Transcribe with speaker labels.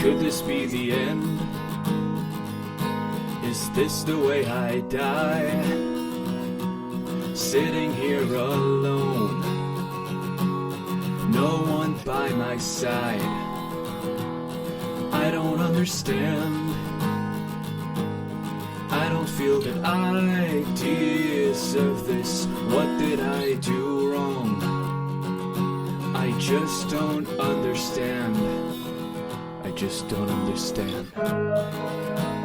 Speaker 1: Could this be the end? Is this the way I die? Sitting here alone, no one by my side. I don't understand. I don't feel that I deserve this. What did I do wrong? I just don't understand. I just don't understand.